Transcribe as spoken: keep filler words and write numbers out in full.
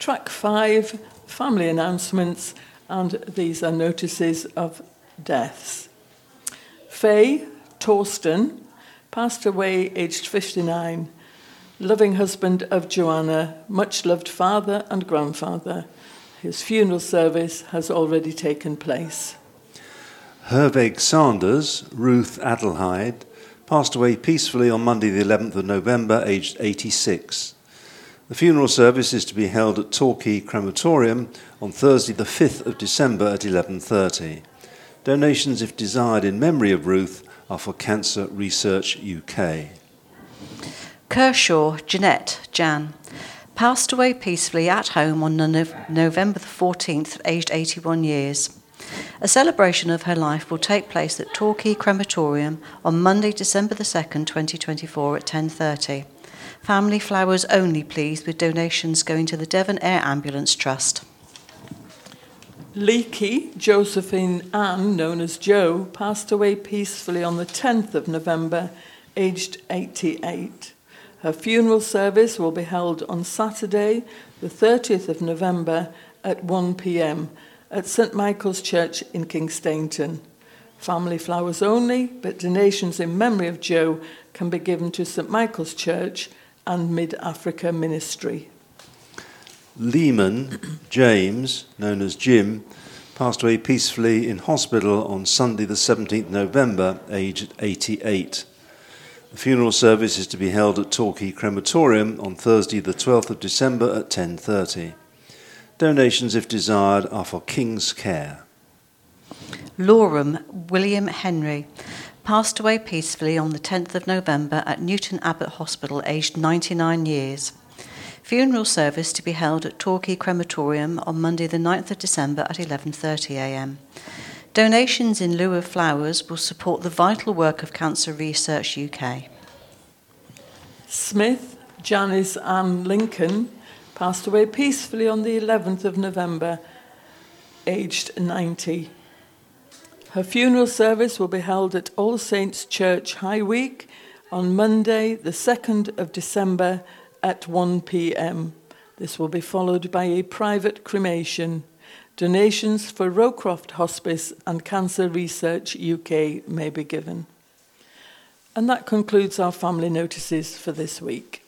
Track five, family announcements, and these are notices of deaths. Faye Torsten passed away aged fifty-nine, loving husband of Joanna, much loved father and grandfather. His funeral service has already taken place. Herveg Sanders, Ruth Adelheid, passed away peacefully on Monday the eleventh of November, aged eighty-six. The funeral service is to be held at Torquay Crematorium on Thursday the fifth of December at eleven thirty. Donations, if desired in memory of Ruth, are for Cancer Research U K. Kershaw Jeanette Jan passed away peacefully at home on November the fourteenth, aged eighty-one years. A celebration of her life will take place at Torquay Crematorium on Monday, December the second, twenty twenty-four at ten thirty. Family flowers only, please, with donations going to the Devon Air Ambulance Trust. Leakey Josephine Ann, known as Jo, passed away peacefully on the tenth of November, aged eighty-eight. Her funeral service will be held on Saturday, the thirtieth of November at one p.m. at St Michael's Church in Kingstainton. Family flowers only, but donations in memory of Jo can be given to St Michael's Church and Mid-Africa Ministry. Lehman James, known as Jim, passed away peacefully in hospital on Sunday the seventeenth of November, aged eighty-eight. The funeral service is to be held at Torquay Crematorium on Thursday the twelfth of December at ten thirty. Donations, if desired, are for King's Care. Lorem William Henry passed away peacefully on the tenth of November at Newton Abbot Hospital, aged ninety-nine years. Funeral service to be held at Torquay Crematorium on Monday the ninth of December at eleven thirty a.m. Donations in lieu of flowers will support the vital work of Cancer Research U K. Smith Janice Ann Lincoln passed away peacefully on the eleventh of November, aged ninety. Her funeral service will be held at All Saints Church High Week on Monday, the second of December at one p.m. This will be followed by a private cremation. Donations for Rowcroft Hospice and Cancer Research U K may be given. And that concludes our family notices for this week.